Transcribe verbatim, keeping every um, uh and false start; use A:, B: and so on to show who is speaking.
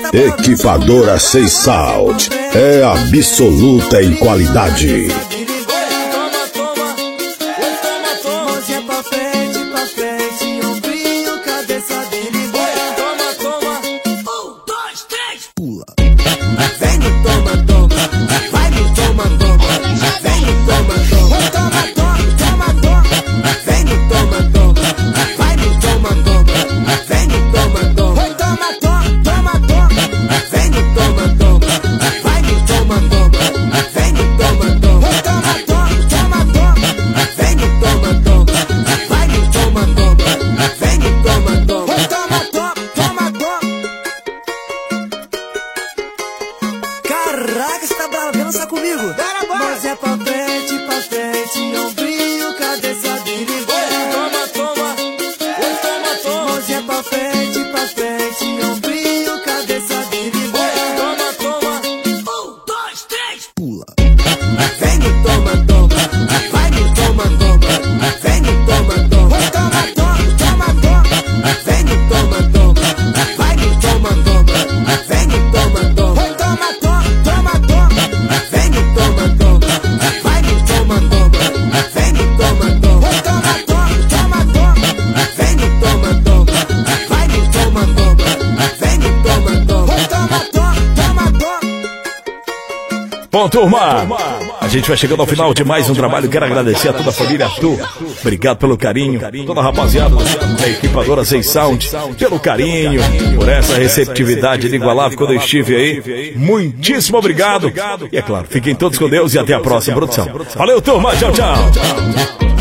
A: Equipadora Seis Salt é absoluta em qualidade.
B: Caraca, você tá bravo, vem dançar comigo.
C: Bora, bora.
B: Mas é pra frente, pra frente, ombrinho, cabeça dele.
C: Toma, toma, oi, toma, toma.
B: Mas é pra frente, pra frente, ombrinho, cabeça dele.
C: Toma, toma,
B: um, dois, três, pula. Vem no toma, toma, vai no toma, toma. Vem no toma, toma, toma, toma, toma, toma. Vem no toma, toma, vai no toma, toma. Vem no toma, toma, toma, toma.
D: Bom, turma, a gente vai chegando ao final de mais um trabalho. Quero agradecer a toda a família Arthur. Obrigado pelo carinho. Toda a rapaziada da Equipadora Seis Sound, pelo carinho, por essa receptividade inigualável quando eu estive aí. Muitíssimo obrigado. E é claro, fiquem todos com Deus e até a próxima produção. Valeu, turma. Tchau, tchau.